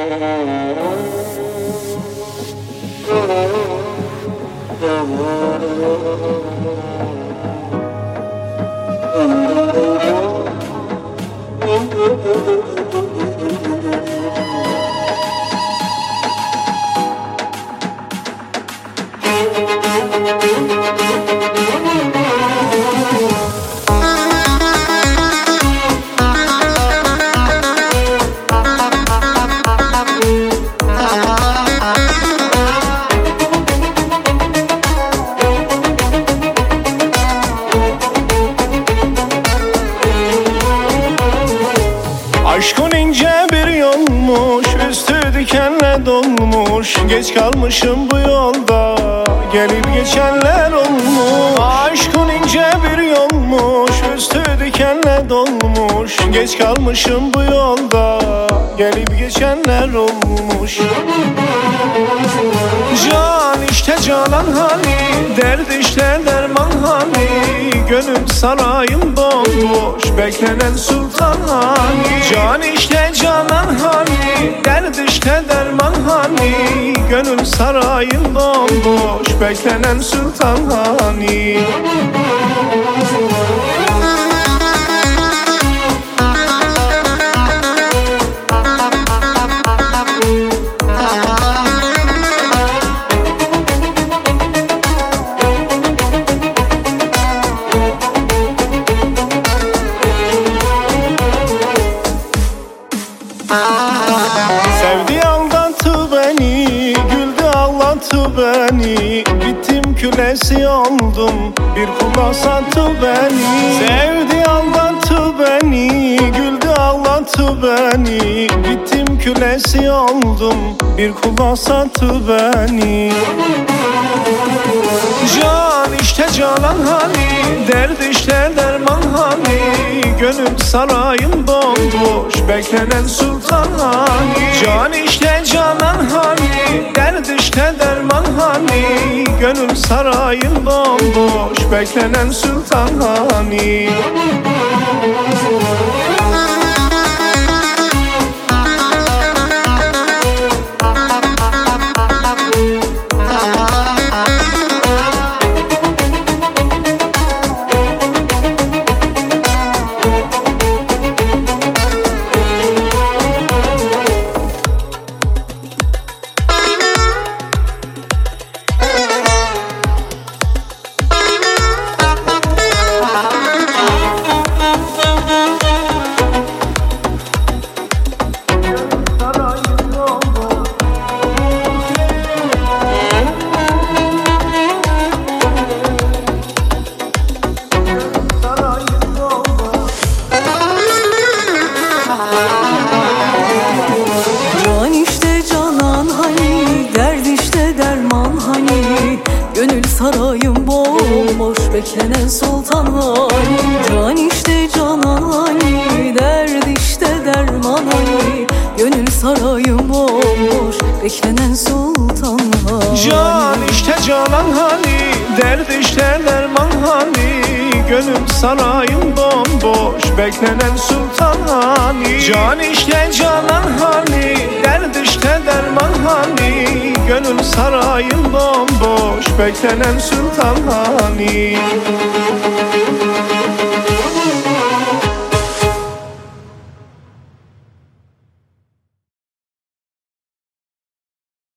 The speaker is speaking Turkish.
Aşkın ince bir yolmuş, üstü dikenle dolmuş. Geç kalmışım bu yolda, gelip geçenler olmuş. Aşkın ince bir yolmuş, üstü dikenle dolmuş. Geç kalmışım bu yolda, gelip geçenler olmuş. Can işte canan hani, dert işte derman hani. Gönül sarayım bomboş, beklenen sultan hani. Can işte canan hani, dert işte derman hani. Gönül sarayım bomboş, beklenen sultan hani. Sevdi aldattı beni, güldü ağlattı beni. Gittim kölesi oldum, bir kula sattı beni. Sevdi aldattı beni, güldü ağlattı beni. Gittim kölesi oldum, bir kula sattı beni. Can işte canan hani, dert işte derman hani. Gönül sarayım bomboş, beklenen sultan hani. Can işte canan hani, dert işte derman hani. Gönül sarayım bomboş, beklenen sultan hani. Gönül sarayım bomboş, beklenen sultan hani. Can işte canan hani, derd işte derman hani. Gönül sarayım bomboş, beklenen sultan hani. Can işte canan hani, derd işte derman hani. Gönül sarayım bomboş, beklenen sultan hani. Can işte canan hani, derd işte derman hani. Gönül sarayım bomboş, beklenen sultan hani.